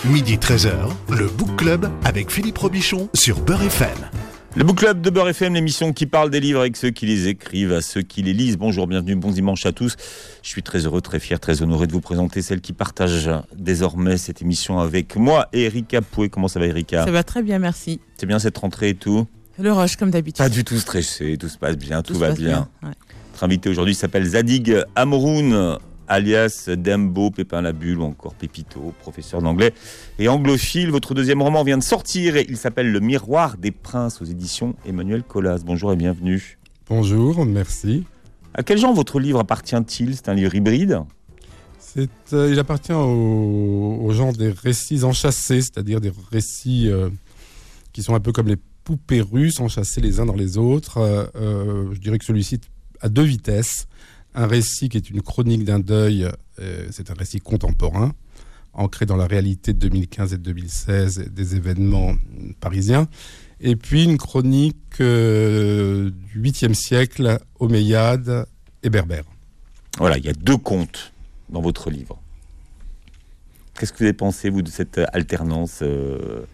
Midi 13h, le Book Club avec Philippe Robichon sur Beurre FM. Le Book Club de Beurre FM, l'émission qui parle des livres avec ceux qui les écrivent, à ceux qui les lisent. Bonjour, bienvenue, bon dimanche à tous. Je suis très heureux, très fier, très honoré de vous présenter celle qui partage désormais cette émission avec moi et Erika Pouet. Comment ça va, Erika ? Ça va très bien, merci. C'est bien cette rentrée et tout ? Le rush, comme d'habitude. Pas du tout stressé, tout se passe bien, tout va bien. Ouais. Notre invité aujourd'hui s'appelle Zadig Amrououn, alias Dembo, Pépin la Bulle ou encore Pépito, professeur d'anglais et anglophile. Votre deuxième roman vient de sortir et il s'appelle Le Miroir des Princes aux éditions Emmanuel Colas. Bonjour et bienvenue. Bonjour, merci. À quel genre votre livre appartient-il ? C'est un livre hybride ? Il appartient au genre des récits enchâssés, c'est-à-dire des récits qui sont un peu comme les poupées russes, enchâssés les uns dans les autres. Je dirais que celui-ci a deux vitesses. Un récit qui est une chronique d'un deuil, c'est un récit contemporain, ancré dans la réalité de 2015 et de 2016 des événements parisiens. Et puis une chronique du 8e siècle, omeyyade et berbère. Voilà, il y a deux contes dans votre livre. Qu'est-ce que vous avez pensé, vous, de cette alternance, Erika ?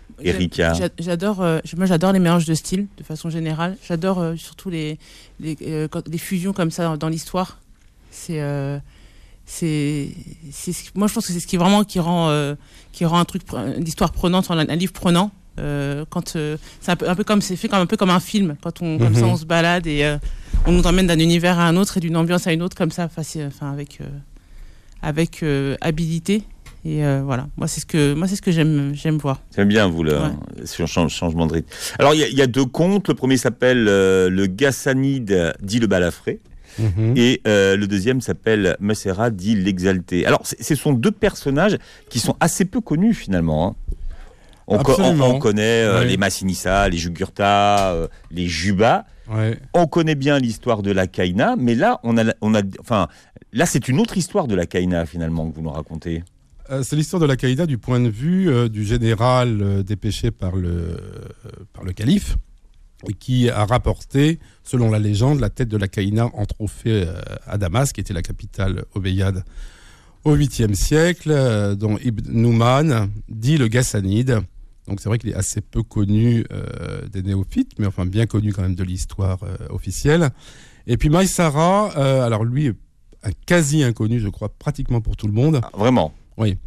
Moi, j'adore les mélanges de styles, de façon générale. J'adore surtout les fusions comme ça dans l'histoire. Moi, je pense que c'est ce qui rend l'histoire prenante, un livre prenant. C'est un peu comme un film, quand comme ça on se balade et on nous emmène d'un univers à un autre et d'une ambiance à une autre comme ça, avec habileté. Et voilà, moi c'est ce que j'aime voir. J'aime bien vous ce changement de rythme. Alors il y a deux contes. Le premier s'appelle Le Ghassanide dit le balafré. Et le deuxième s'appelle Messera dit l'exalté. Alors ce sont deux personnages qui sont assez peu connus finalement. On connaît les Massinissa, les Jugurtha, les Juba. Ouais. On connaît bien l'histoire de la Caïna, mais là là c'est une autre histoire de la Caïna finalement que vous nous racontez. C'est l'histoire de la Caïna du point de vue du général dépêché par le calife et qui a rapporté, selon la légende, la tête de la Caïna en trophée à Damas, qui était la capitale omeyyade au 8e siècle, dont Ibn Nouman dit le Ghassanide. Donc c'est vrai qu'il est assez peu connu des néophytes, mais enfin bien connu quand même de l'histoire officielle. Et puis Maïsara, alors lui, un quasi inconnu, je crois, pratiquement pour tout le monde. Ah, vraiment ? Oui.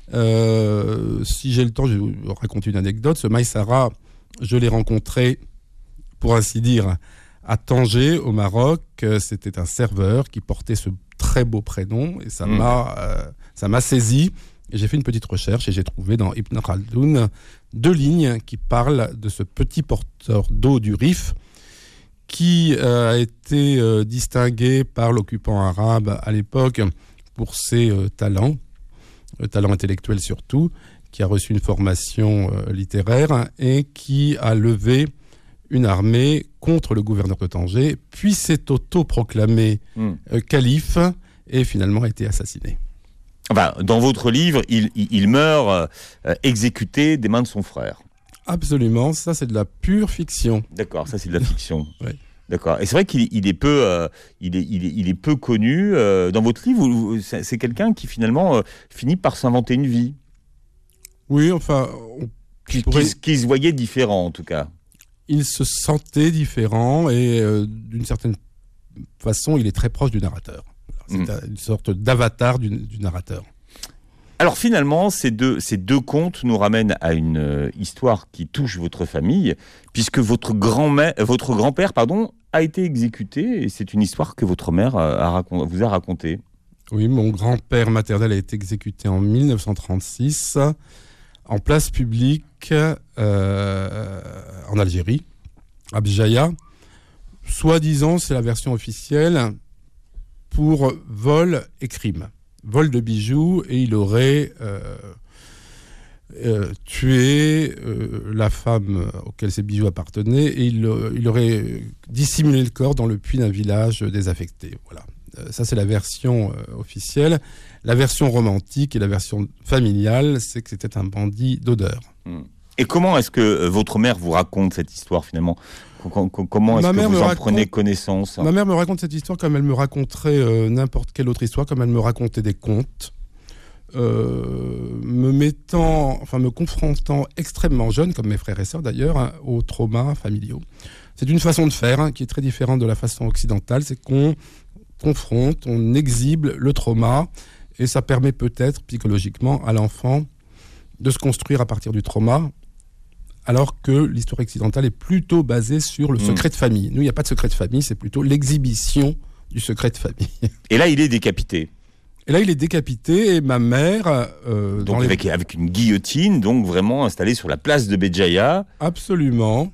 Si j'ai le temps, je vais vous raconter une anecdote. Ce Maïsara, je l'ai rencontré, pour ainsi dire, à Tanger, au Maroc. C'était un serveur qui portait ce très beau prénom et ça m'a saisi. Et j'ai fait une petite recherche et j'ai trouvé dans Ibn Khaldoun 2 lignes qui parlent de ce petit porteur d'eau du Rif qui a été distingué par l'occupant arabe à l'époque pour ses talents intellectuel surtout, qui a reçu une formation littéraire et qui a levé une armée contre le gouverneur de Tanger, puis s'est autoproclamé calife et finalement a été assassiné. Enfin, dans votre livre, il meurt exécuté des mains de son frère. Absolument, ça c'est de la pure fiction. D'accord, ça c'est de la fiction. Oui. D'accord. Et c'est vrai qu'il est peu, il est peu connu. Dans votre livre, c'est quelqu'un qui finalement finit par s'inventer une vie. Oui, enfin, qui se voyait différent en tout cas. Il se sentait différent et d'une certaine façon, il est très proche du narrateur. C'est une sorte d'avatar du narrateur. Alors finalement, ces deux contes nous ramènent à une histoire qui touche votre famille, puisque votre grand-père, a été exécuté, et c'est une histoire que votre mère vous a racontée. Oui, mon grand-père maternel a été exécuté en 1936, en place publique, en Algérie, à Bjaya. Soi-disant, c'est la version officielle, pour vol et crime. Vol de bijoux, et il aurait tué la femme auquel ces bijoux appartenaient, et il aurait dissimulé le corps dans le puits d'un village désaffecté. Voilà. Ça, c'est la version officielle. La version romantique et la version familiale, c'est que c'était un bandit d'odeur. Et comment est-ce que votre mère vous raconte cette histoire finalement ? Comment est-ce que vous en prenez connaissance ? Ma mère me raconte cette histoire comme elle me raconterait n'importe quelle autre histoire, comme elle me racontait des contes. Me me confrontant extrêmement jeune, comme mes frères et sœurs d'ailleurs, hein, aux traumas familiaux. C'est une façon de faire hein, qui est très différente de la façon occidentale, c'est qu'on confronte, on exhibe le trauma, et ça permet peut-être psychologiquement à l'enfant de se construire à partir du trauma, alors que l'histoire occidentale est plutôt basée sur le secret de famille. Nous, il n'y a pas de secret de famille, c'est plutôt l'exhibition du secret de famille. Et là, il est décapité. Et là, il est décapité, et ma mère... donc avec une guillotine, donc vraiment installée sur la place de Béjaïa. Absolument.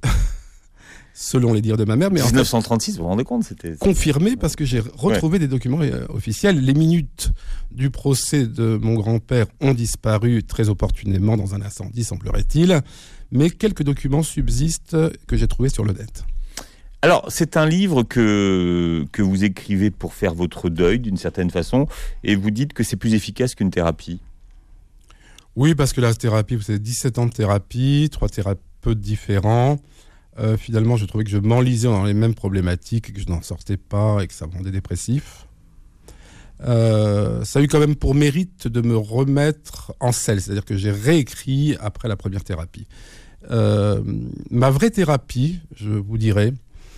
Selon les dires de ma mère. Mais 1936, vous vous rendez compte, c'était... Confirmé, parce que j'ai retrouvé des documents officiels. Les minutes du procès de mon grand-père ont disparu très opportunément dans un incendie, semblerait-il. Mais quelques documents subsistent que j'ai trouvés sur le net. Alors, c'est un livre que vous écrivez pour faire votre deuil, d'une certaine façon, et vous dites que c'est plus efficace qu'une thérapie. Oui, parce que la thérapie, vous savez, 17 ans de thérapie, 3 thérapeutes différents. Finalement, je trouvais que je m'enlisais dans les mêmes problématiques, et que je n'en sortais pas, et que ça me rendait dépressif. Ça a eu quand même pour mérite de me remettre en selle, c'est-à-dire que j'ai réécrit après la première thérapie. Ma vraie thérapie, je vous dirais,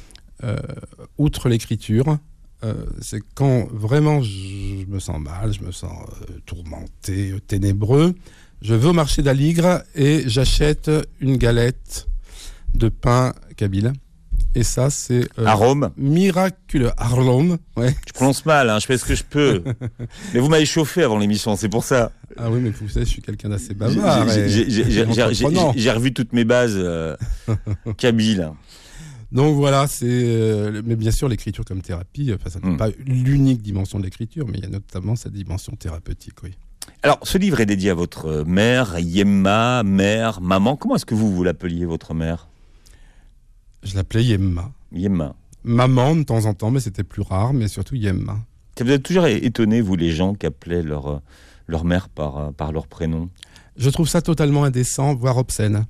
outre l'écriture, c'est quand vraiment je me sens mal, je me sens tourmenté, ténébreux, je vais au marché d'Aligre et j'achète une galette de pain kabyle. Et ça, c'est... Arôme. Miraculeux. Arôme, ouais. Je prononce mal, hein, je fais ce que je peux. Mais vous m'avez chauffé avant l'émission, c'est pour ça. Ah oui, mais vous savez, je suis quelqu'un d'assez bavard. J'ai revu toutes mes bases kabyles. Donc voilà, mais bien sûr, l'écriture comme thérapie, ça n'est pas l'unique dimension de l'écriture, mais il y a notamment cette dimension thérapeutique, oui. Alors, ce livre est dédié à votre mère, Yemma, mère, maman. Comment est-ce que vous l'appeliez, votre mère ? Je l'appelais Yemma. Yemma. Maman de temps en temps, mais c'était plus rare, mais surtout Yemma. Vous êtes toujours étonné, vous, les gens qui appelaient leur mère par leur prénom ? Je trouve ça totalement indécent, voire obscène.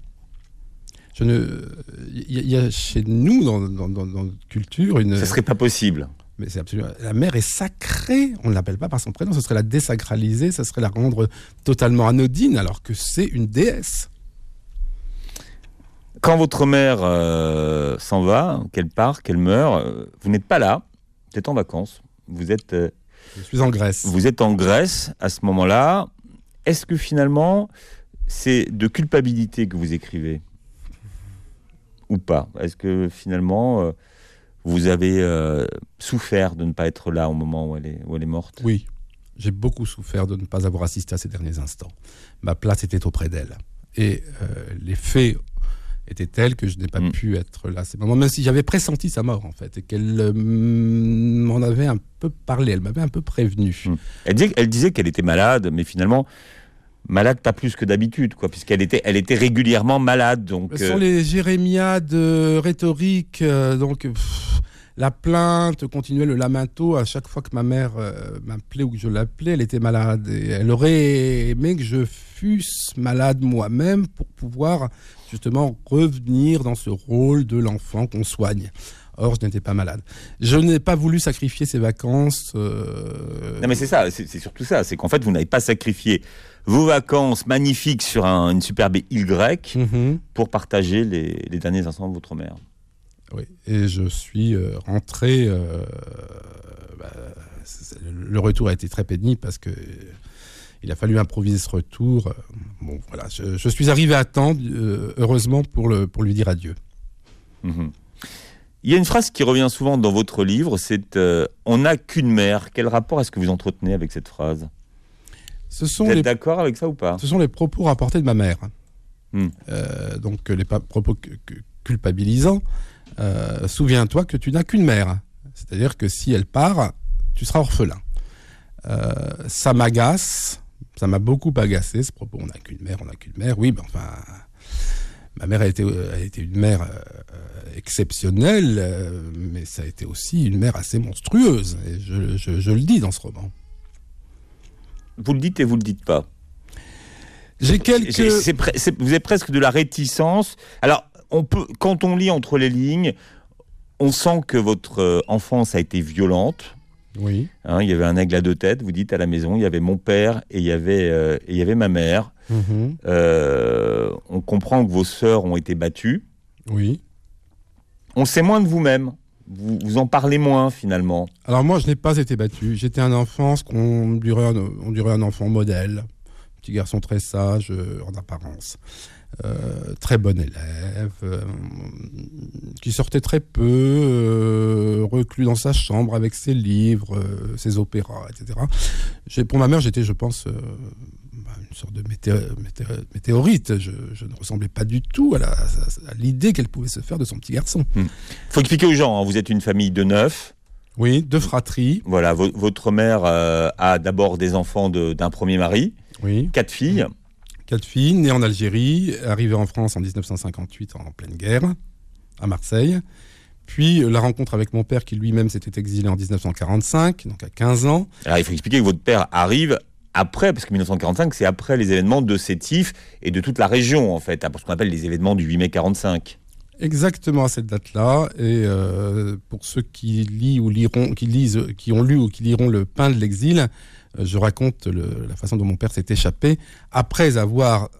Il y a chez nous, dans notre culture, une... Ça serait pas possible. Mais c'est absolument... La mère est sacrée, on ne l'appelle pas par son prénom, ce serait la désacraliser, ça serait la rendre totalement anodine, alors que c'est une déesse. Quand votre mère s'en va, qu'elle part, qu'elle meurt, vous n'êtes pas là, vous êtes en vacances. Vous êtes... Je suis en Grèce. Vous êtes en Grèce à ce moment-là. Est-ce que finalement, c'est de culpabilité que vous écrivez ? Ou pas ? Est-ce que finalement, vous avez souffert de ne pas être là au moment où elle est morte ? Oui, j'ai beaucoup souffert de ne pas avoir assisté à ces derniers instants. Ma place était auprès d'elle. Et les faits étaient tels que je n'ai pas pu être là. C'est même si j'avais pressenti sa mort, en fait, et qu'elle m'en avait un peu parlé, elle m'avait un peu prévenu. Elle disait qu'elle était malade, mais finalement... Malade pas plus que d'habitude, quoi, puisqu'elle était régulièrement malade. Donc, ce sont les jérémiades rhétoriques. La plainte continuait, le lamento. À chaque fois que ma mère m'appelait ou que je l'appelais, elle était malade. Et elle aurait aimé que je fusse malade moi-même pour pouvoir justement revenir dans ce rôle de l'enfant qu'on soigne. Or, je n'étais pas malade. Je n'ai pas voulu sacrifier ces vacances. Non, mais c'est ça, c'est surtout ça. C'est qu'en fait, vous n'avez pas sacrifié vos vacances magnifiques sur une superbe île grecque pour partager les derniers instants de votre mère. Oui, et je suis rentré. Le retour a été très pénible parce que il a fallu improviser ce retour. Bon, voilà, je suis arrivé à temps, heureusement, pour lui dire adieu. Il y a une phrase qui revient souvent dans votre livre, c'est « On n'a qu'une mère ». Quel rapport est-ce que vous entretenez avec cette phrase ? Vous êtes d'accord avec ça ou pas ? Ce sont les propos rapportés de ma mère. Donc les propos culpabilisants. Souviens-toi que tu n'as qu'une mère. C'est-à-dire que si elle part, tu seras orphelin. Ça m'agace, ça m'a beaucoup agacé ce propos. On n'a qu'une mère, oui, mais enfin... Ma mère a été une mère exceptionnelle, mais ça a été aussi une mère assez monstrueuse. Et je le dis dans ce roman. Vous le dites et vous le dites pas. Vous avez presque de la réticence. Alors, quand on lit entre les lignes, on sent que votre enfance a été violente. Oui. Hein, il y avait un aigle à 2 têtes, vous dites, à la maison. Il y avait mon père et il y avait ma mère. On comprend que vos sœurs ont été battues. Oui. On sait moins de vous-même. Vous en parlez moins, finalement. Alors moi, je n'ai pas été battu. J'étais un enfant, on dirait un enfant modèle. Petit garçon très sage en apparence. Très bon élève, qui sortait très peu, reclus dans sa chambre avec ses livres, ses opéras, etc. Pour ma mère, j'étais, je pense, une sorte de météorite. Je ne ressemblais pas du tout à l'idée qu'elle pouvait se faire de son petit garçon. Il faut expliquer aux gens, hein, vous êtes une famille de 9. Oui, 2 fratries. Voilà, votre mère a d'abord des enfants d'un premier mari. Oui. 4 filles. 4 filles, nées en Algérie, arrivées en France en 1958 en pleine guerre, à Marseille. Puis la rencontre avec mon père qui lui-même s'était exilé en 1945, donc à 15 ans. Alors il faut expliquer que votre père arrive après, parce que 1945 c'est après les événements de Sétif et de toute la région en fait, ce qu'on appelle les événements du 8 mai 45. Exactement à cette date-là. Et pour ceux qui lisent ou qui ont lu ou qui liront Le Pain de l'exil, je raconte la façon dont mon père s'est échappé après avoir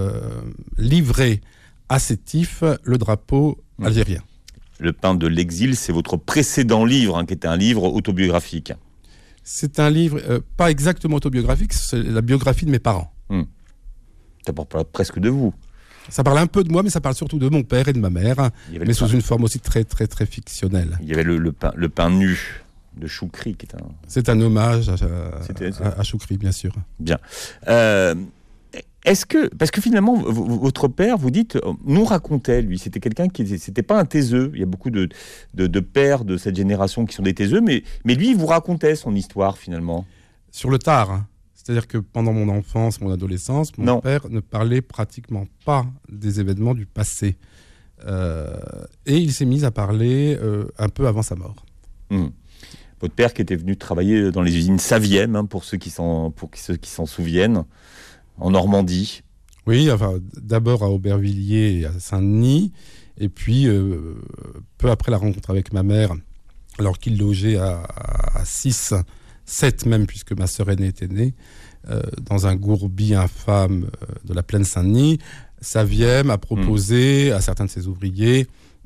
livré à Sétif le drapeau algérien. Le Pain de l'exil, c'est votre précédent livre, hein, qui était un livre autobiographique. C'est un livre pas exactement autobiographique, c'est la biographie de mes parents. Ça parle presque de vous. Ça parle un peu de moi, mais ça parle surtout de mon père et de ma mère, mais sous une forme aussi très, très, très fictionnelle. Il y avait le pain nu de Choukri, qui est un... C'est un hommage à Choukri, bien sûr. Bien. Est-ce que... Parce que finalement, votre père, vous dites, nous racontait, lui, c'était quelqu'un c'était pas un taiseux. Il y a beaucoup de pères de cette génération qui sont des taiseux, mais lui, il vous racontait son histoire, finalement. Sur le tard, hein. C'est-à-dire que pendant mon enfance, mon adolescence, mon père ne parlait pratiquement pas des événements du passé. Et il s'est mis à parler un peu avant sa mort. Votre père qui était venu travailler dans les usines Saviem, hein, pour ceux qui s'en souviennent, en Normandie. Oui, enfin, d'abord à Aubervilliers et à Saint-Denis, et puis peu après la rencontre avec ma mère, alors qu'il logeait à 6, 7 même, puisque ma sœur aînée était née, dans un gourbi infâme de la plaine Saint-Denis, Saviem a proposé à certains de ses ouvriers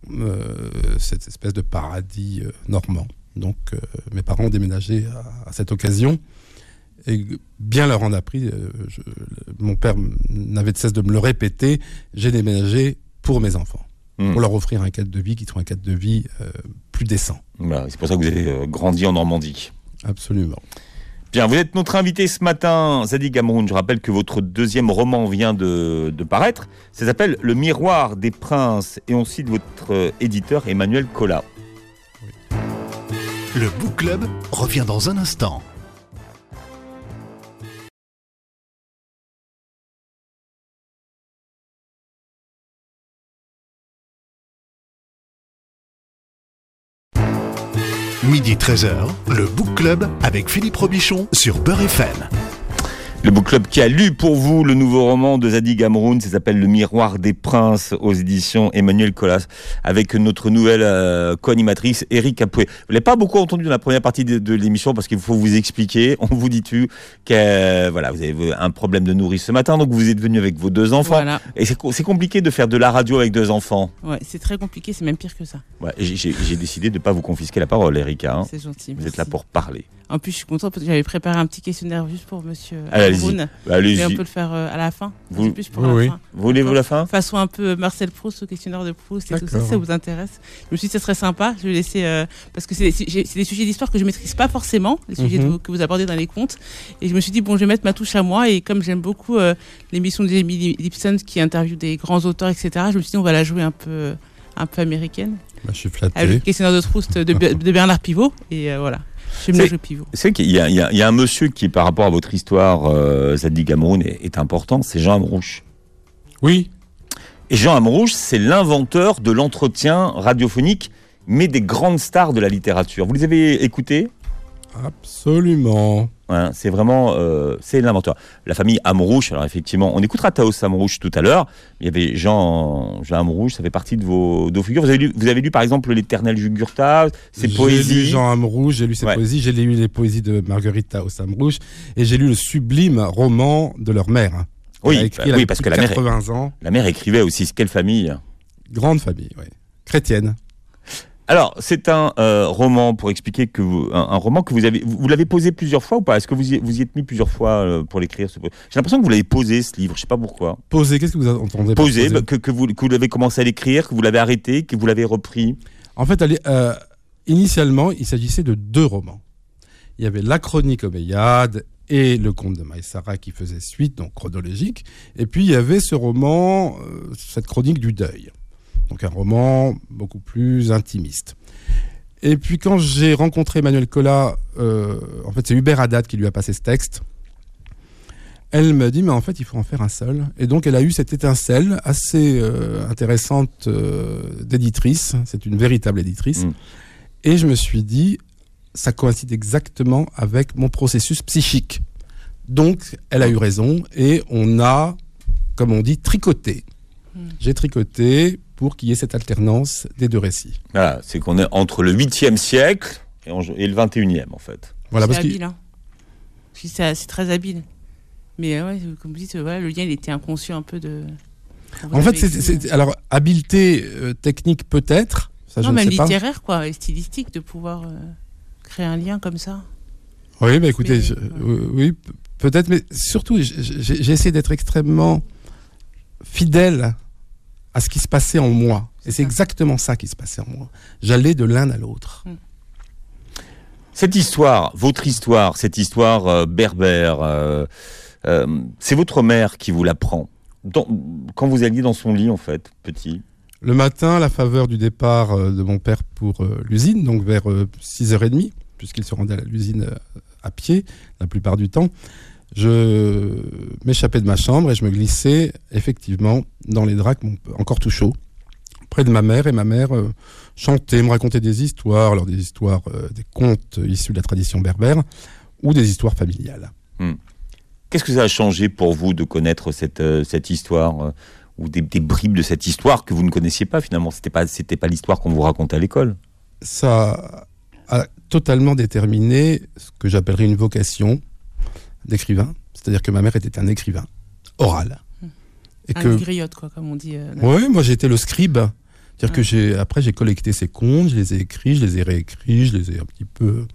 cette espèce de paradis normand. Donc mes parents ont déménagé à cette occasion, et bien leur en a pris. Mon père n'avait de cesse de me le répéter, j'ai déménagé pour mes enfants, pour leur offrir un cadre de vie qui soit un cadre de vie plus décent. Voilà, c'est pour ça que vous avez grandi en Normandie. Absolument. Bien, vous êtes notre invité ce matin, Zadig Amroun. Je rappelle que votre 2e roman vient de paraître. Ça s'appelle Le Miroir des Princes, et on cite votre éditeur Emmanuel Collat. Oui. Le Book Club revient dans un instant. Midi 13h, le Book Club avec Philippe Robichon sur Beurre FM. Le Book Club qui a lu pour vous le nouveau roman de Zadig Amroun, ça s'appelle Le Miroir des Princes, aux éditions Emmanuel Collat, avec notre nouvelle co-animatrice Eric Apoué. Vous l'avez pas beaucoup entendu dans la première partie de l'émission parce qu'il faut vous expliquer. On vous dit-tu que voilà, vous avez un problème de nourrice ce matin, donc vous êtes venu avec vos 2 enfants. Voilà. Et c'est compliqué de faire de la radio avec 2 enfants. Ouais, c'est très compliqué, c'est même pire que ça. Ouais, j'ai décidé de ne pas vous confisquer la parole, Erika. C'est gentil. Vous êtes là pour parler. En plus, je suis contente parce que j'avais préparé un petit questionnaire juste pour monsieur Allez-y. Mais on peut le faire à la fin. Vous, plus pour la fin. Voulez-vous la fin ? Façon un peu Marcel Proust au questionnaire de Proust et tout ça, si ça vous intéresse. Je me suis dit que ça serait sympa. Je vais laisser parce que c'est des sujets d'histoire que je maîtrise pas forcément, les sujets que vous abordez dans les contes. Et je me suis dit bon, je vais mettre ma touche à moi. Et comme j'aime beaucoup l'émission de Jamie Lipson qui interviewe des grands auteurs, etc. Je me suis dit on va la jouer un peu américaine. Bah, je suis flatté. Avec le questionnaire de Proust de Bernard Pivot et voilà. C'est qu'il y a un monsieur qui, par rapport à votre histoire, Zadig Amroun, est important, c'est Jean Amrouche. Oui. Et Jean Amrouche, c'est l'inventeur de l'entretien radiophonique, mais des grandes stars de la littérature. Vous les avez écoutés ? Absolument. Hein, c'est vraiment, c'est l'inventeur. La famille Amrouche, alors effectivement, on écoutera Taos Amrouche tout à l'heure. Il y avait Jean Amrouche, ça fait partie de vos figures. Vous avez lu par exemple l'Éternel Jugurtha, ses poésies. J'ai lu Jean Amrouche, j'ai lu ses poésies, j'ai lu les poésies de Marguerite Taos Amrouche, et j'ai lu le sublime roman de leur mère. Hein. Oui, parce que la mère, 80 ans. La mère écrivait aussi. Quelle famille? Grande famille, oui. Chrétienne. Alors, c'est un roman, pour expliquer que un roman que vous l'avez posé plusieurs fois ou pas? Est-ce que vous y êtes mis plusieurs fois pour l'écrire? J'ai l'impression que vous l'avez posé, ce livre, je sais pas pourquoi. Posé, qu'est-ce que vous entendez par poser? Que vous l'avez commencé à l'écrire, que vous l'avez arrêté, que vous l'avez repris? En fait, initialement, il s'agissait de 2 romans. Il y avait La Chronique Omeyyade et Le Conte de Maïsara qui faisait suite, donc chronologique. Et puis, il y avait ce roman, cette chronique du deuil. Donc un roman beaucoup plus intimiste. Et puis quand j'ai rencontré Emmanuelle Collat, en fait c'est Hubert Haddad qui lui a passé ce texte, elle me dit mais en fait il faut en faire un seul. Et donc elle a eu cette étincelle assez intéressante d'éditrice, c'est une véritable éditrice. Et je me suis dit, ça coïncide exactement avec mon processus psychique. Donc elle a eu raison et on a, comme on dit, tricoté. J'ai tricoté pour qu'il y ait cette alternance des 2 récits. Voilà, c'est qu'on est entre le 8e siècle et le 21e, en fait. Voilà, c'est habile, hein. C'est très habile. Mais ouais, comme vous dites, voilà, le lien, il était inconscient un peu de... En fait, alors, habileté technique peut-être, ça non, je ne sais même pas. littéraire, quoi, et stylistique, de pouvoir créer un lien comme ça. Oui, bah écoutez, oui, peut-être, mais surtout, j'ai essayé d'être extrêmement fidèle à ce qui se passait en moi. Et c'est exactement ça qui se passait en moi. J'allais de l'un à l'autre. Cette histoire, votre histoire, cette histoire berbère, c'est votre mère qui vous l'apprend. Quand vous alliez dans son lit, en fait, petit. Le matin, à la faveur du départ de mon père pour l'usine, donc vers 6h30, puisqu'il se rendait à l'usine à pied, la plupart du temps, je m'échappais de ma chambre et je me glissais effectivement dans les draps encore tout chauds, près de ma mère. Et ma mère chantait, me racontait des histoires, alors des histoires, des contes issus de la tradition berbère ou des histoires familiales. Qu'est-ce que ça a changé pour vous de connaître cette histoire ou des bribes de cette histoire que vous ne connaissiez pas finalement? C'était pas l'histoire qu'on vous racontait à l'école. Ça a totalement déterminé ce que j'appellerais une vocation d'écrivain, c'est-à-dire que ma mère était un écrivain oral. Et un griotte, quoi, comme on dit. Oui, moi j'étais le scribe. C'est-à-dire que j'ai collecté ces contes, je les ai écrits, je les ai réécrits, je les ai un petit peu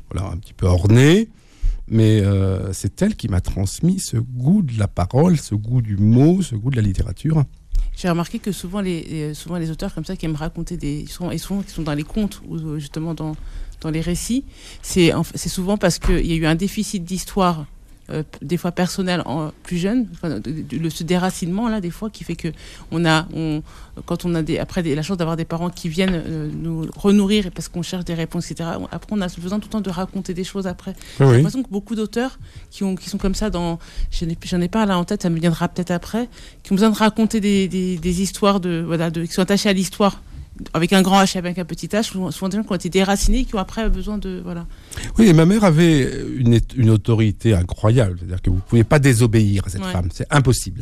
ornés. Mais c'est elle qui m'a transmis ce goût de la parole, ce goût du mot, ce goût de la littérature. J'ai remarqué que souvent les auteurs comme ça qui aiment raconter souvent qui sont dans les contes ou justement dans les récits, c'est souvent parce qu'il y a eu un déficit d'histoire, des fois personnel, plus jeune, ce déracinement là des fois qui fait que quand on a la chance d'avoir des parents qui viennent nous renourrir parce qu'on cherche des réponses, etc. Après on a besoin tout le temps de raconter des choses après. J'ai l'impression que beaucoup d'auteurs qui sont comme ça j'en ai pas là en tête, ça me viendra peut-être après, qui ont besoin de raconter des histoires qui sont attachés à l'histoire. Avec un grand H et avec un petit H, souvent des gens qui ont été déracinés et qui ont après besoin de... Voilà. Oui, et ma mère avait une autorité incroyable. C'est-à-dire que vous ne pouvez pas désobéir à cette femme. C'est impossible.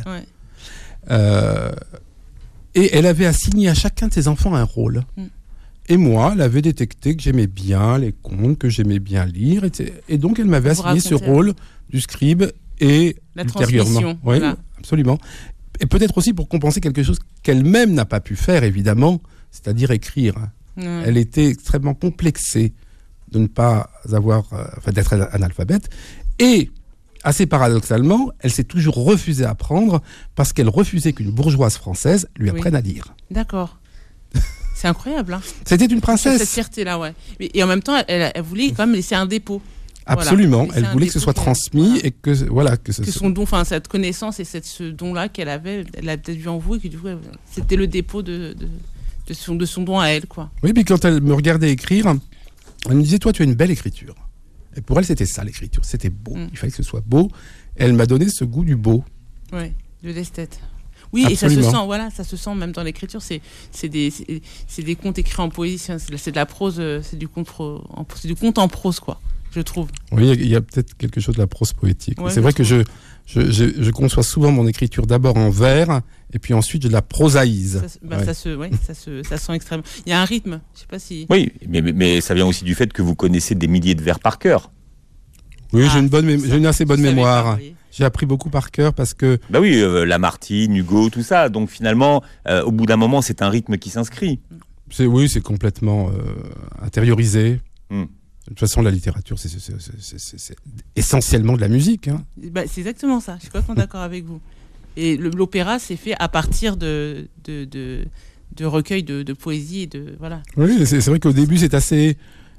Et elle avait assigné à chacun de ses enfants un rôle. Et moi, elle avait détecté que j'aimais bien les contes, que j'aimais bien lire. Et donc, elle m'avait assigné ce rôle du scribe et ultérieurement. Oui, absolument. Et peut-être aussi pour compenser quelque chose qu'elle-même n'a pas pu faire, évidemment, c'est-à-dire écrire. Elle était extrêmement complexée de ne pas d'être analphabète. Et, assez paradoxalement, elle s'est toujours refusée à apprendre parce qu'elle refusait qu'une bourgeoise française lui apprenne à lire. D'accord. C'est incroyable, hein. C'était une princesse. Cette fierté-là, ouais. Et en même temps, elle voulait quand même laisser un dépôt. Absolument. Elle voulait que ce soit transmis et que son don, cette connaissance et ce don-là qu'elle avait, elle a peut-être vu en vous et que du coup, c'était le dépôt de son don à elle, quoi. Oui, puis quand elle me regardait écrire, elle me disait, toi, tu as une belle écriture. Et pour elle, c'était ça, l'écriture. C'était beau. Il fallait que ce soit beau. Et elle m'a donné ce goût du beau. Oui, de l'esthète. Oui, absolument. Et ça se sent même dans l'écriture. C'est des contes écrits en poésie, c'est de la prose, c'est du conte en prose, quoi. je trouve. Oui, il y a peut-être quelque chose de la prose poétique. Ouais, c'est vrai que je conçois souvent mon écriture d'abord en vers, et puis ensuite je la prosaïse. Ça sent extrêmement. Il y a un rythme, je sais pas si... Oui, mais ça vient aussi du fait que vous connaissez des milliers de vers par cœur. Oui, j'ai une assez bonne mémoire. Oui. J'ai appris beaucoup par cœur parce que... Bah oui, Lamartine, Hugo, tout ça. Donc finalement, au bout d'un moment, c'est un rythme qui s'inscrit. C'est complètement intériorisé. Mm. De toute façon, la littérature, c'est essentiellement de la musique. Hein. Bah, c'est exactement ça, je suis complètement d'accord avec vous. Et l'opéra, c'est fait à partir de recueils de poésie. Et voilà. Oui, c'est vrai qu'au début, c'est assez...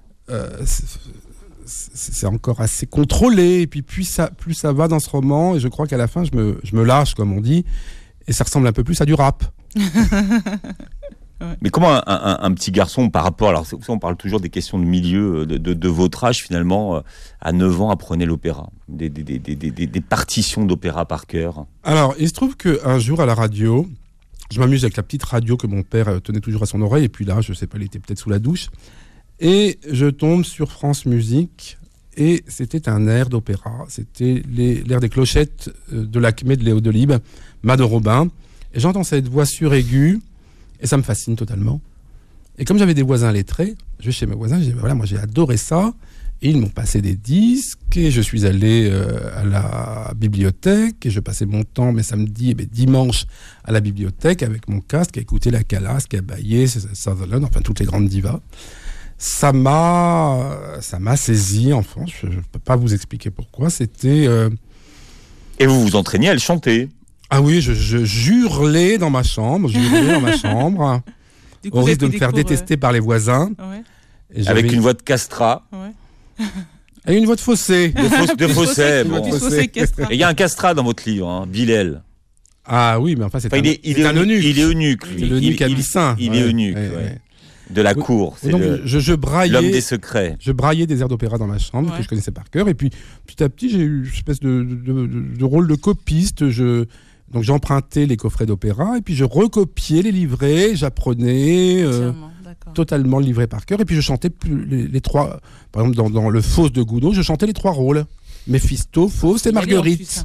c'est encore assez contrôlé, et puis plus ça va dans ce roman, et je crois qu'à la fin, je me lâche, comme on dit, et ça ressemble un peu plus à du rap. Ouais. Mais comment un petit garçon par rapport... Alors on parle toujours des questions de milieu, de votre âge finalement, à 9 ans apprenait l'opéra, des partitions d'opéra par cœur. Alors, il se trouve qu'un jour à la radio, je m'amuse avec la petite radio que mon père tenait toujours à son oreille, et puis là, je sais pas, il était peut-être sous la douche, et je tombe sur France Musique, et c'était un air d'opéra, c'était l'air des clochettes de l'Acmé de Léo Delibes, Mad Robin, et j'entends cette voix suraiguë, et ça me fascine totalement. Et comme j'avais des voisins lettrés, je vais chez mes voisins, je dis voilà, moi j'ai adoré ça. Et ils m'ont passé des disques, et je suis allé à la bibliothèque, et je passais mon temps, mes samedis et mes dimanches, à la bibliothèque avec mon casque, à écouter la Calas, Caballé, Sutherland, enfin toutes les grandes divas. Ça m'a saisi, enfant. Je ne peux pas vous expliquer pourquoi. C'était. Et vous vous entraîniez à le chanter. Ah oui, je hurlais dans ma chambre, au risque de me faire détester par les voisins. Ouais. Et avec une voix de castrat. Ouais. Et une voix de fossé. De fossé, bon. Du fossé castrat. Et il y a un castrat dans votre livre, hein, Bilel. Ah oui, mais enfin, c'est Enfin, il est un eunuque. Il est eunuque, lui. C'est l'eunuque abyssin. Il est eunuque, ouais. De la cour. C'est donc, je braillais. L'homme des secrets. Je braillais des airs d'opéra dans ma chambre, que je connaissais par cœur. Et puis, petit à petit, j'ai eu une espèce de rôle de copiste. Donc j'empruntais les coffrets d'opéra, et puis je recopiais les livrets, j'apprenais totalement le livret par cœur, et puis je chantais les trois, par exemple dans le Faust de Gounod, je chantais les 3 rôles, Méphisto, Faust et Marguerite.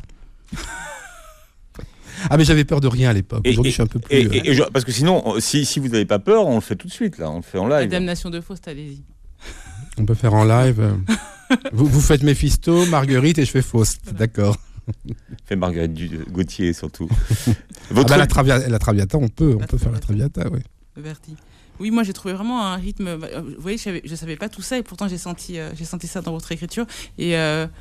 Ah mais j'avais peur de rien à l'époque, aujourd'hui je suis un peu plus... parce que sinon, si vous n'avez pas peur, on le fait tout de suite, là, on le fait en live. La damnation de Faust, allez-y. On peut faire en live. vous faites Méphisto, Marguerite, et je fais Faust, d'accord. Fait Marguerite Gauthier surtout. La Traviata, on peut faire la Traviata, oui. Verdi. Oui, moi j'ai trouvé vraiment un rythme. Vous voyez, je savais pas tout ça, et pourtant j'ai senti ça dans votre écriture. Et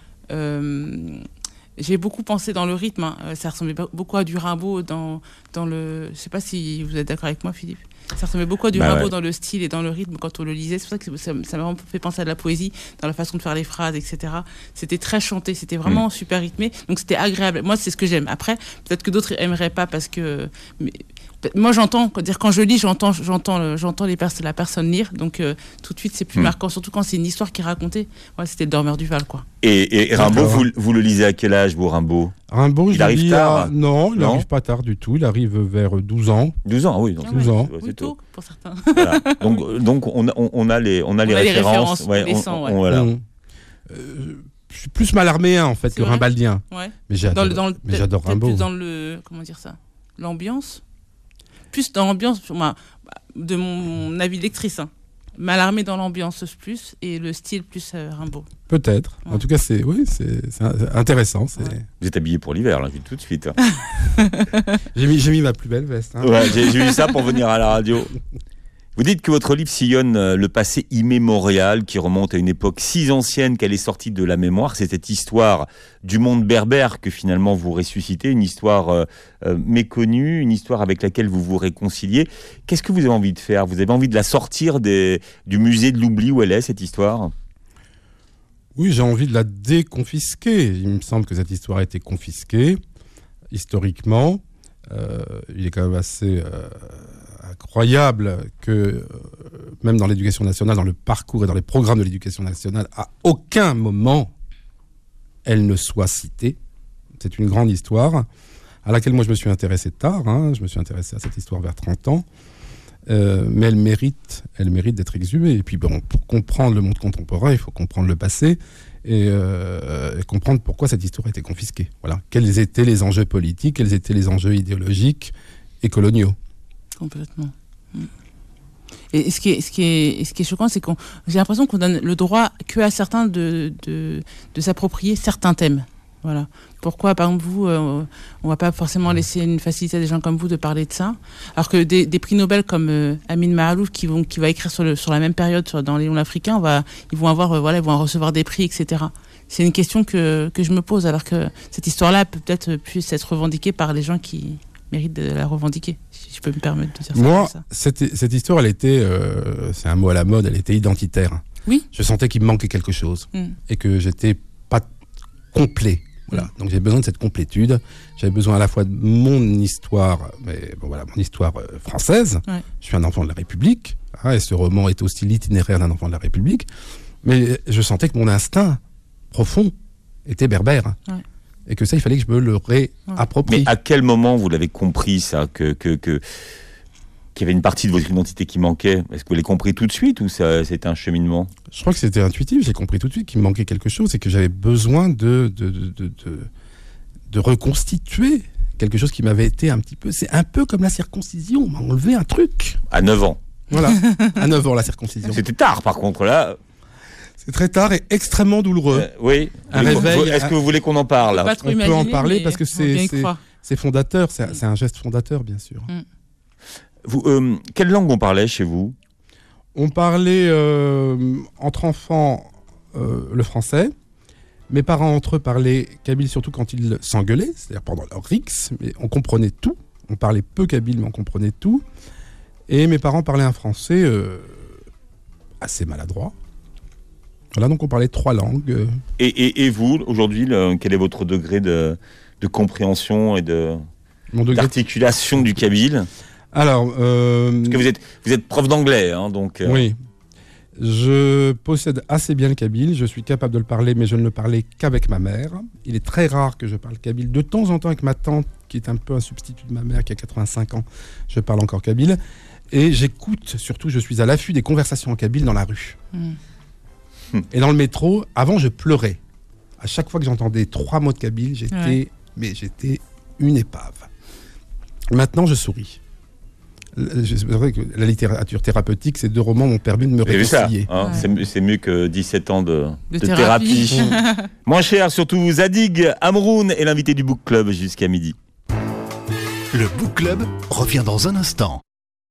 j'ai beaucoup pensé dans le rythme. Hein. Ça ressemblait beaucoup à du Rimbaud dans le. Je sais pas si vous êtes d'accord avec moi, Philippe. Ça ressemblait beaucoup à du Rimbaud dans le style et dans le rythme quand on le lisait. C'est pour ça que ça m'a vraiment fait penser à de la poésie, dans la façon de faire les phrases, etc. C'était très chanté, c'était vraiment super rythmé. Donc c'était agréable. Moi, c'est ce que j'aime. Après, peut-être que d'autres aimeraient pas parce que... moi, quand je lis, j'entends la personne lire. Donc tout de suite, c'est plus marquant. Surtout quand c'est une histoire qui est racontée. Ouais, c'était le Dormeur du Val, quoi. Et Rimbaud, vous le lisez à quel âge, vous, Rimbaud? Rumbaud, il arrive tard. Non, il n'arrive pas tard du tout. Il arrive vers 12 ans. 12 ans, oui. 12 ans. C'est tôt pour certains. Voilà. Donc on a les références. Ouais, voilà. Je suis plus Mallarméen en fait que Rimbaldien. Ouais. Mais j'adore Rimbaud. Plus dans le l'ambiance. Plus dans l'ambiance de mon avis de lectrice. Hein. Mallarmé dans l'ambiance plus, et le style plus Rimbaud. Peut-être. Ouais. En tout cas, c'est intéressant. Ouais. Vous êtes habillé pour l'hiver, là, je dis tout de suite. J'ai mis ma plus belle veste. Hein. Ouais, j'ai vu ça pour venir à la radio. Vous dites que votre livre sillonne le passé immémorial qui remonte à une époque si ancienne qu'elle est sortie de la mémoire. C'est cette histoire du monde berbère que finalement vous ressuscitez, une histoire méconnue, une histoire avec laquelle vous vous réconciliez. Qu'est-ce que vous avez envie de faire? Vous avez envie de la sortir du musée de l'oubli où elle est, cette histoire? Oui, j'ai envie de la déconfisquer. Il me semble que cette histoire a été confisquée historiquement. Il est quand même assez... incroyable que même dans l'éducation nationale, dans le parcours et dans les programmes de l'éducation nationale, à aucun moment elle ne soit citée. C'est une grande histoire à laquelle moi je me suis intéressé tard. Je me suis intéressé à cette histoire vers 30 ans. mais elle mérite d'être exhumée. Et puis bon, pour comprendre le monde contemporain, il faut comprendre le passé et comprendre pourquoi cette histoire a été confisquée. Voilà. Quels étaient les enjeux politiques, quels étaient les enjeux idéologiques et coloniaux. Complètement. Et ce qui est choquant, c'est j'ai l'impression qu'on donne le droit que à certains de s'approprier certains thèmes. Voilà. Pourquoi, par exemple, vous, on va pas forcément laisser une facilité à des gens comme vous de parler de ça, alors que des prix Nobel comme Amin Maalouf qui va écrire sur la même période dans les mondes africains, ils vont recevoir des prix, etc. C'est une question que je me pose, alors que cette histoire-là peut-être puisse être revendiquée par les gens qui méritent de la revendiquer, si je peux me permettre de dire ça. Moi, comme ça. Cette histoire, elle était, c'est un mot à la mode, elle était identitaire. Oui. Je sentais qu'il me manquait quelque chose et que j'étais pas complet. Voilà. Donc j'ai besoin de cette complétude. J'avais besoin à la fois de mon histoire, mon histoire française. Ouais. Je suis un enfant de la République, et ce roman est aussi l'itinéraire d'un enfant de la République. Mais je sentais que mon instinct profond était berbère. Ouais. Et que ça, il fallait que je me le réapproprie. Mais à quel moment vous l'avez compris, ça, qu'il y avait une partie de votre identité qui manquait? Est-ce que vous l'avez compris tout de suite ou c'était un cheminement? Je crois que c'était intuitif. J'ai compris tout de suite qu'il me manquait quelque chose et que j'avais besoin de reconstituer quelque chose qui m'avait été un petit peu... C'est un peu comme la circoncision. On m'a enlevé un truc. À 9 ans. Voilà. À 9 ans, la circoncision. C'était tard, par contre, là. C'est très tard et extrêmement douloureux. Oui. Est-ce que vous voulez qu'on en parle? On peut en parler parce que c'est fondateur. C'est un geste fondateur, bien sûr. Quelle langue on parlait chez vous? On parlait entre enfants le français. Mes parents entre eux parlaient kabyle surtout quand ils s'engueulaient, c'est-à-dire pendant leur rixe, mais on comprenait tout. On parlait peu kabyle, mais on comprenait tout. Et mes parents parlaient un français assez maladroit. Voilà, donc on parlait 3 langues. Et vous, aujourd'hui, quel est votre degré de compréhension et d'articulation du kabyle? Alors, parce que vous êtes prof d'anglais, hein, donc. Oui, je possède assez bien le kabyle. Je suis capable de le parler, mais je ne le parlais qu'avec ma mère. Il est très rare que je parle kabyle. De temps en temps, avec ma tante, qui est un peu un substitut de ma mère, qui a 85 ans, je parle encore kabyle. Et j'écoute, surtout, je suis à l'affût des conversations en kabyle dans la rue. Et dans le métro, avant, je pleurais. À chaque fois que j'entendais 3 mots de kabyle, j'étais une épave. Maintenant, je souris. C'est vrai que la littérature thérapeutique, ces 2 romans m'ont permis de me réconcilier. Hein, c'est mieux que 17 ans de thérapie. Moins cher, surtout Zadig Amroun est l'invité du Book Club jusqu'à midi. Le Book Club revient dans un instant.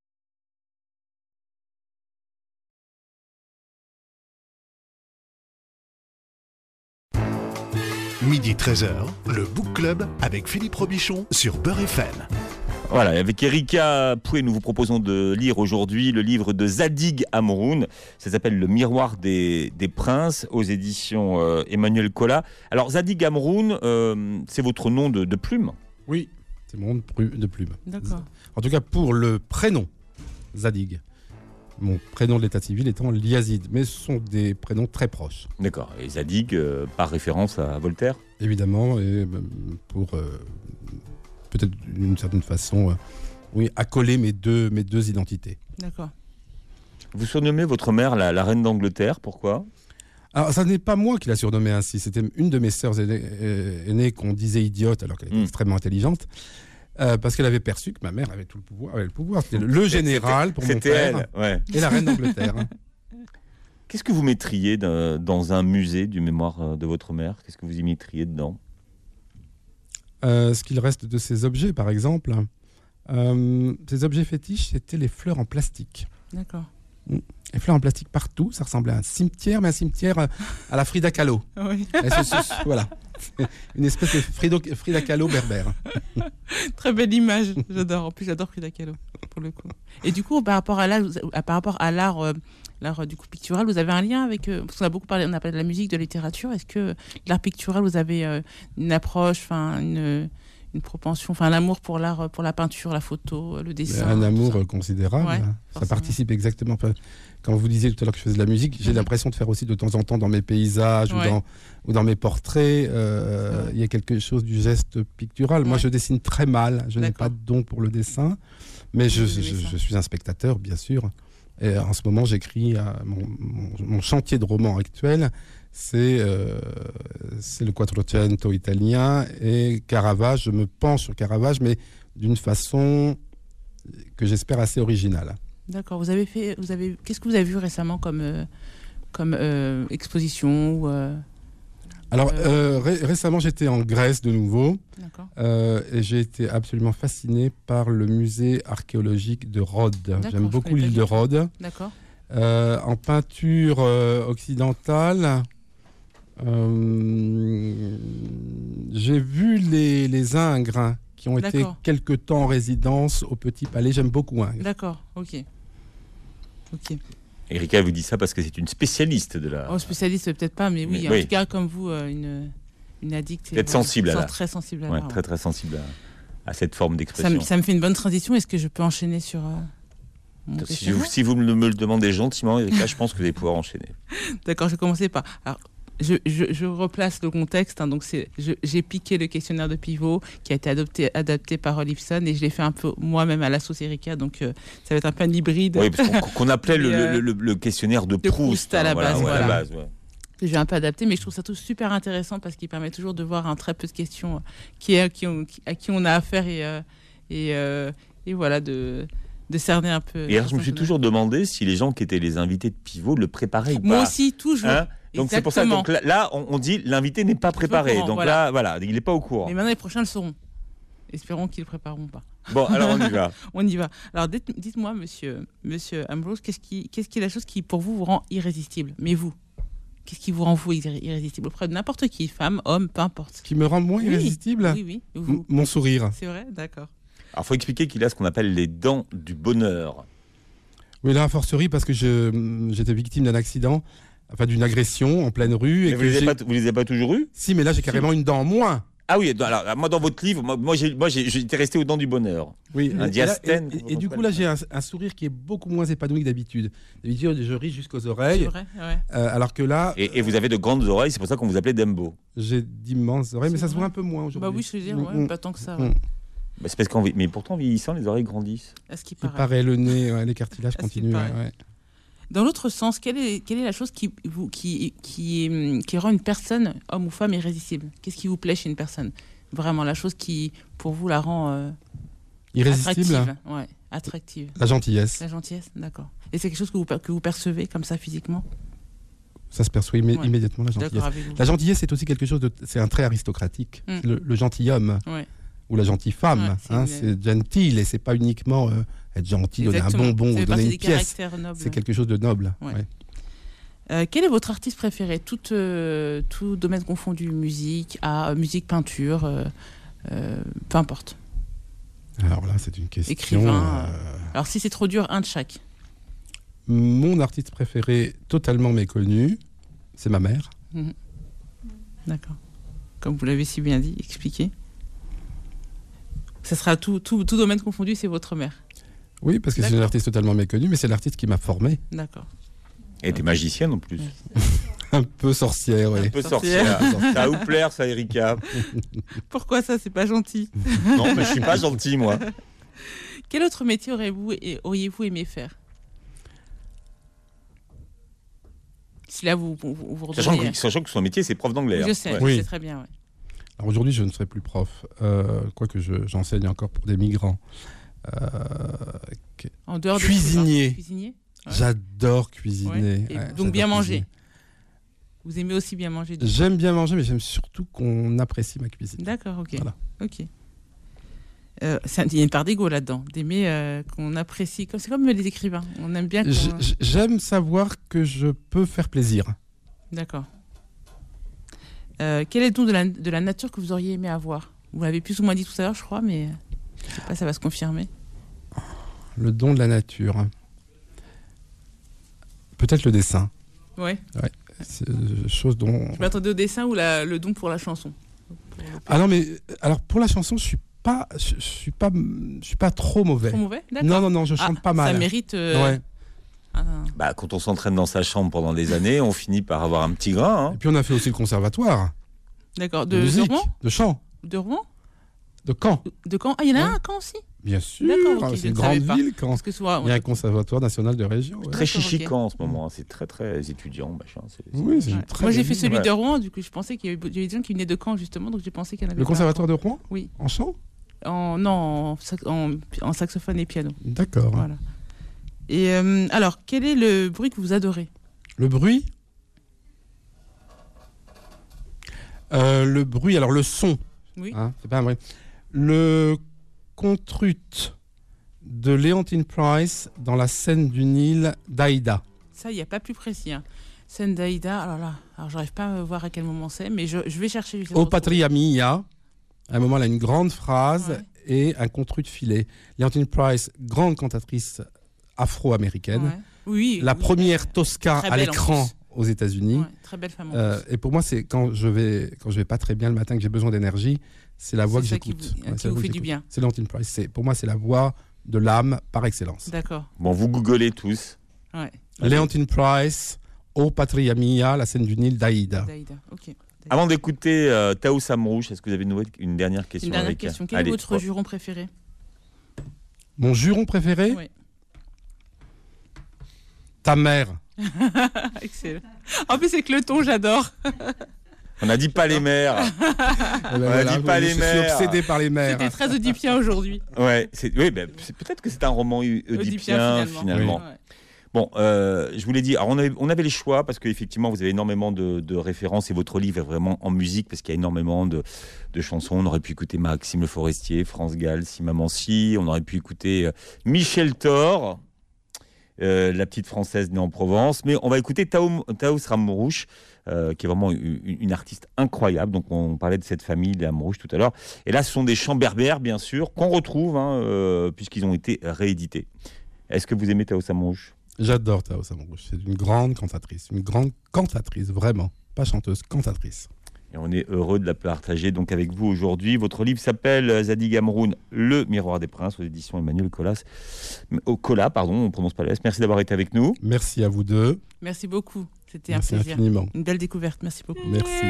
Midi 13h, le Book Club avec Philippe Robichon sur Beurre FM. Voilà, avec Erika Pouet, nous vous proposons de lire aujourd'hui le livre de Zadig Amroun. Ça s'appelle Le Miroir des Princes, aux éditions Emmanuel Collat. Alors, Zadig Amroun, c'est votre nom de plume? Oui, c'est mon nom de plume. D'accord. En tout cas, pour le prénom, Zadig. Mon prénom de l'état civil étant Liazid, mais ce sont des prénoms très proches. D'accord. Et Zadig, par référence à Voltaire? Évidemment, et pour peut-être d'une certaine façon, accoler mes deux identités. D'accord. Vous surnommez votre mère la reine d'Angleterre, pourquoi? Alors, ça n'est pas moi qui l'a surnommée ainsi, c'était une de mes sœurs aînées qu'on disait idiote alors qu'elle était extrêmement intelligente. Parce qu'elle avait perçu que ma mère avait tout le pouvoir. C'était le général pour mon père et la reine d'Angleterre. Qu'est-ce que vous mettriez dans un musée du mémoire de votre mère? Qu'est-ce que vous y mettriez dedans? Ce qu'il reste de ces objets, par exemple. Ces objets fétiches, c'était les fleurs en plastique. D'accord. Les fleurs en plastique partout, ça ressemblait à un cimetière, mais un cimetière à la Frida Kahlo. Oui. Voilà. Une espèce de Frida Kahlo berbère. Très belle image, j'adore. En plus, j'adore Frida Kahlo, pour le coup. Et du coup, par rapport à l'art, l'art du coup pictural, vous avez un lien avec... parce qu'on a beaucoup parlé, on a parlé de la musique, de la littérature. Est-ce que l'art pictural, vous avez une approche, une propension, un amour pour l'art, pour la peinture, la photo, le dessin? Un amour considérable. Ouais, ça participe exactement. Quand vous disiez tout à l'heure que je faisais de la musique, j'ai l'impression de faire aussi de temps en temps dans mes paysages ou dans mes portraits, il y a quelque chose du geste pictural. Moi, je dessine très mal. Je n'ai pas de don pour le dessin. Mais je suis un spectateur, bien sûr. Et en ce moment, j'écris mon chantier de roman actuel. C'est le Quattrocento italien et Caravage. Je me penche sur Caravage, mais d'une façon que j'espère assez originale. D'accord. Qu'est-ce que vous avez vu récemment comme exposition ou, Alors, récemment, j'étais en Grèce de nouveau. D'accord. Et j'ai été absolument fasciné par le musée archéologique de Rhodes. D'accord, J'aime je beaucoup connais pas l'île du de tout. Rhodes. D'accord. En peinture occidentale, j'ai vu les Ingres qui ont été D'accord. quelque temps en résidence au Petit Palais. J'aime beaucoup Ingres. D'accord. Ok. Erika vous dit ça parce que c'est une spécialiste de la... Oh, spécialiste peut-être pas, mais oui. Mais En oui. tout cas, comme vous, une addict. Peut-être sensible à la... Très sensible à Ouais, l'art. très très sensible à cette forme Ça d'expression. me fait une bonne transition. Est-ce que je peux enchaîner sur mon questionnaire ? Si vous me le demandez gentiment, Erika, je pense que vous allez pouvoir enchaîner. D'accord, je vais commencer par... Alors, je replace le contexte. Donc j'ai piqué le questionnaire de pivot qui a été adapté par Olifson et je l'ai fait un peu moi-même à la sauce Erika. Donc ça va être un peu un hybride. Oui, parce qu'on appelait le questionnaire de Proust à la base. à la base, ouais. J'ai un peu adapté, mais je trouve ça tout super intéressant parce qu'il permet toujours de voir un très peu de questions à qui on a affaire et voilà, de cerner un peu. Et alors, je me suis toujours demandé si les gens qui étaient les invités de Pivot le préparaient ou pas. Moi aussi, toujours. Hein, donc c'est pour ça. Donc là, on dit l'invité n'est pas préparé. Courant, donc voilà. là, voilà, il n'est pas au courant. Mais maintenant, les prochains le sauront. Espérons qu'ils le prépareront pas. Bon, alors on y va. On y va. Alors dites-moi, monsieur Ambrose, qu'est-ce qui est la chose qui pour vous rend irrésistible? Mais vous, qu'est-ce qui vous rend vous irrésistible auprès de n'importe qui, femme, homme, peu importe. Ce qui me rend moins irrésistible, Oui, vous. mon sourire. C'est vrai, d'accord. Alors, il faut expliquer qu'il a ce qu'on appelle les dents du bonheur. Oui, là, a fortiori, parce que j'étais victime d'un accident, enfin d'une agression en pleine rue. Et Mais vous les avez pas toujours eu? Si, mais là, j'ai carrément une dent en moins. Ah oui, alors moi dans votre livre, moi j'étais resté aux dents du bonheur. Oui, Un diastène. Et du coup, là, j'ai un sourire qui est beaucoup moins épanoui que d'habitude. D'habitude, je ris jusqu'aux oreilles. C'est vrai, ouais. Alors que là, Et vous avez de grandes oreilles, c'est pour ça qu'on vous appelait Dembo. j'ai d'immenses oreilles, mais C'est ça se vrai. voit un peu moins aujourd'hui. Bah oui, je veux dire, ouais, pas tant que ça. Ouais. C'est parce mais pourtant, en vieillissant, les oreilles grandissent. À ce qui Il paraît. paraît, le nez, les cartilages À ce qu'il continuent. paraît. Ouais. Dans l'autre sens, quelle est la chose qui rend une personne, homme ou femme, irrésistible? Qu'est-ce qui vous plaît chez une personne? Vraiment, la chose qui, pour vous, la rend Irrésistible, attractive. Ouais, attractive. la gentillesse. La gentillesse, d'accord. Et c'est quelque chose que vous percevez comme ça physiquement? Ça se perçoit Ouais. immédiatement, la gentillesse. D'accord avec vous. La gentillesse, c'est aussi quelque chose c'est un trait aristocratique. Mm. Le gentilhomme Ouais. ou la gentille femme, Ouais, c'est gentil et c'est pas uniquement être gentil, donner un Exactement. bonbon Ça ou fait donner partie une des pièce. caractères nobles. C'est quelque chose de noble. Ouais. Ouais. Quel est votre artiste préféré? Tout domaine confondu, musique, art, musique, peinture, peu importe. Alors là, c'est une question. Écrivain. Alors si c'est trop dur, un de chaque. Mon artiste préféré, totalement méconnu, c'est ma mère. Mhm. D'accord. Comme vous l'avez si bien dit, expliquez. Ça sera tout domaine confondu, c'est votre mère. Oui, parce que c'est une artiste totalement méconnue, mais c'est l'artiste qui m'a formé. D'accord. Et t'es magicienne en plus. Un peu sorcière, oui. Un peu sorcière. Ça va vous plaire, ça, Erika. Pourquoi ça, c'est pas gentil? Non, mais je suis pas gentil, moi. Quel autre métier auriez-vous aimé faire? Si là, vous redonnez... Sachant que son métier, c'est prof d'anglais. Je sais, Ouais. Oui. je sais très bien. Ouais. Alors aujourd'hui, je ne serai plus prof, quoique j'enseigne encore pour des migrants. En dehors Cuisinier. Cuisinier. Ouais. J'adore cuisiner. Ouais. Et donc j'adore bien manger. cuisiner. Vous aimez aussi bien manger. J'aime bien manger, mais j'aime surtout qu'on apprécie ma cuisine. D'accord, ok. Voilà. Ok. Il y a une part d'ego là-dedans, d'aimer qu'on apprécie. C'est comme les écrivains. On aime bien. J'aime savoir que je peux faire plaisir. D'accord. Quel est le don de la nature que vous auriez aimé avoir? Vous l'avez plus ou moins dit tout à l'heure, je crois, mais je sais pas, ça va se confirmer. Le don de la nature. Peut-être le dessin. Ouais. C'est chose dont. Je m'attendais au dessin ou le don pour la chanson. Ah non, mais alors pour la chanson, je suis pas trop mauvais. Trop mauvais? D'accord. Non, je chante pas mal. Ça mérite. Ouais. Bah, quand on s'entraîne dans sa chambre pendant des années, on finit par avoir un petit grain. Hein. Et puis on a fait aussi le conservatoire. D'accord. De De musique, Rouen? de chant, De Rouen? de Caen. De Caen? Ah, il y en a Ouais. un à Caen aussi? Bien sûr, D'accord, ok, je c'est une ne savais grande pas. ville quand Parce que souvent, il y a un conservatoire national de région. Ouais. Très chichiquant ok. en ce moment, hein. C'est très très étudiant, machin. Oui, c'est Ouais. une très Moi, j'ai belle fait ville. celui Ouais. de Rouen, du coup, je pensais qu'il y avait des gens qui venaient de Caen, justement, donc j'ai pensé qu'il y en avait Le pas conservatoire à de Rouen. Oui. En chant. Non, en saxophone et piano. D'accord. Voilà. Et alors, quel est le bruit que vous adorez? Le bruit. Le bruit, alors le son. Oui. Hein, c'est pas un bruit. Le contrut de Leontyne Price dans la scène du Nil d'Aïda. Ça, il n'y a pas plus précis. Hein. Scène d'Aïda, alors j'arrive pas à voir à quel moment c'est, mais je vais chercher. Au Patria Mia, à un moment, elle a une grande phrase Ouais. et un contrut filet. Leontyne Price, grande cantatrice afro-américaine. Ouais. Oui. La oui, première ouais. Tosca Très à belle, en l'écran plus. aux États-Unis. Ouais, très belle femme. En plus. Et pour moi, c'est quand je vais pas très bien le matin, que j'ai besoin d'énergie, c'est la voix que C'est ça qui j'écoute. vous- Ouais, qui c'est la vous voix que fait du j'écoute. bien. C'est Leontyne Price. Pour moi, c'est la voix de l'âme par excellence. D'accord. Bon, vous googlez tous. Ouais. Leontyne Price, Au Patria Mia, la scène du Nil d'Aïda. D'Aïda. Ok. Avant d'écouter Tao Samrouche, est-ce que vous avez une dernière question? Une dernière avec... question. Quel Allez, est votre juron préféré? Mon juron préféré, Oui. ta mère. Excellent. En plus, c'est que le ton, j'adore. On n'a dit pas les mères. Eh ben dit pas les je suis mères. obsédé par les mères. C'était très oedipien aujourd'hui. Ouais, oui, ben, peut-être que c'est un roman oedipien finalement. Ouais. Bon, je vous l'ai dit, alors on avait les choix parce qu'effectivement vous avez énormément de références et votre livre est vraiment en musique parce qu'il y a énormément de chansons. On aurait pu écouter Maxime Le Forestier, France Gall, Si Maman Si, on aurait pu écouter Michel Thor, la petite française née en Provence, mais on va écouter Tao Samrouche, qui est vraiment une artiste incroyable. Donc on parlait de cette famille des Amrouche tout à l'heure. Et là ce sont des chants berbères bien sûr, qu'on retrouve puisqu'ils ont été réédités. Est-ce que vous aimez Tao Samrouche? J'adore Tao Samrouche. C'est une grande cantatrice, vraiment. Pas chanteuse, cantatrice. Et on est heureux de la partager donc avec vous aujourd'hui. Votre livre s'appelle Zadig Amroun, Le Miroir des Princes, aux éditions Emmanuel Collas. Collat, pardon, on ne prononce pas le S. Merci d'avoir été avec nous. Merci à vous deux. Merci beaucoup. C'était un Merci plaisir. infiniment. Une belle découverte. Merci beaucoup. Merci.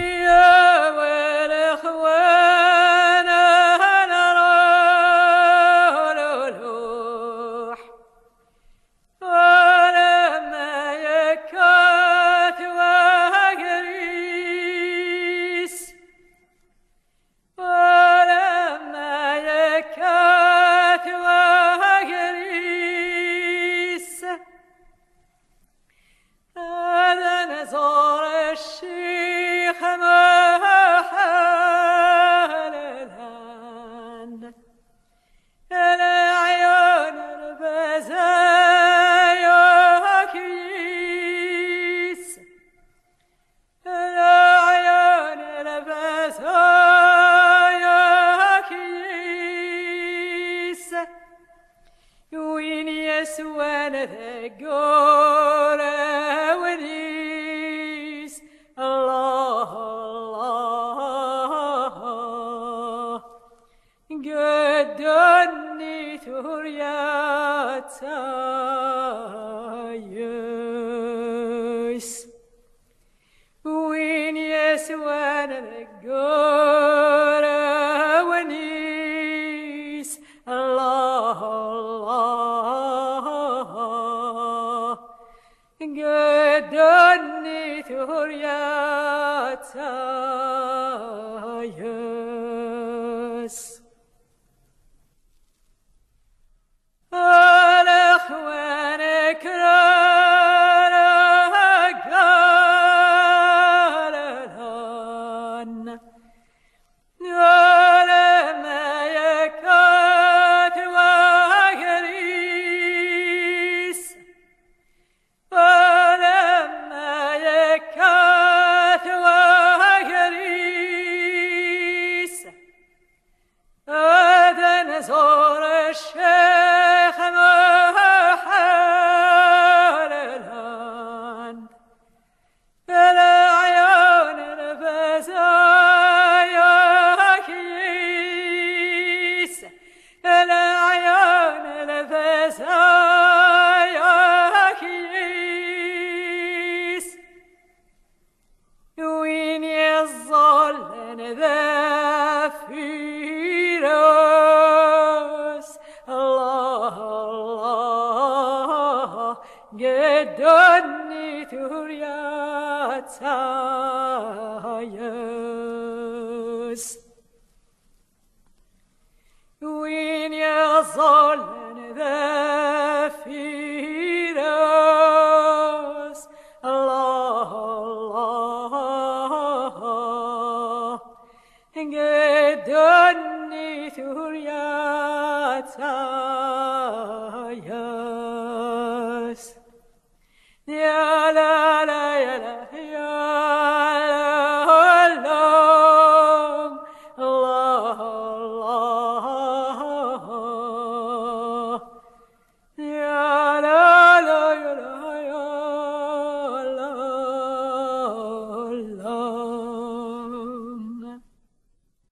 tayes. When you sollen the feeders, la la, gedunni thuriatayes. Yeah.